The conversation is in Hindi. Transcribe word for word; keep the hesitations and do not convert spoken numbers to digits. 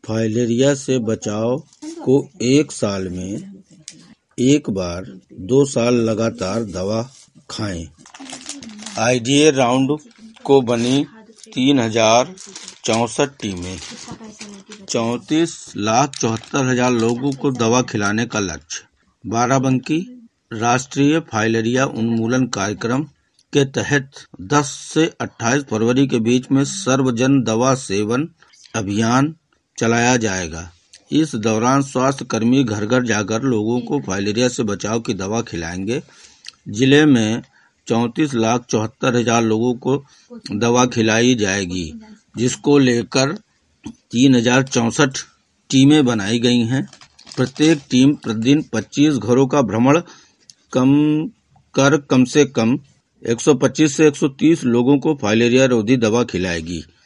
फाइलेरिया से बचाव को एक साल में एक बार दो साल लगातार दवा खाएं। आईडीए राउंड को बनी तीन हजार चौसठ टीमें, चौंतीस लाख चौहत्तर हजार लोगों को दवा खिलाने का लक्ष्य। बाराबंकी राष्ट्रीय फाइलेरिया उन्मूलन कार्यक्रम के तहत दस से अट्ठाईस फरवरी के बीच में सर्वजन दवा सेवन अभियान चलाया जाएगा। इस दौरान स्वास्थ्य कर्मी घर घर जाकर लोगों को फाइलेरिया से बचाव की दवा खिलाएंगे। जिले में चौंतीस लाख चौहत्तर हजार लोगों को दवा खिलाई जाएगी, जिसको लेकर तीन हजार चौसठ टीमें बनाई गई हैं। प्रत्येक टीम प्रतिदिन पच्चीस घरों का भ्रमण कम कर कम से कम एक सौ पच्चीस से एक सौ तीस लोगों को फाइलेरिया रोधी दवा खिलाएगी।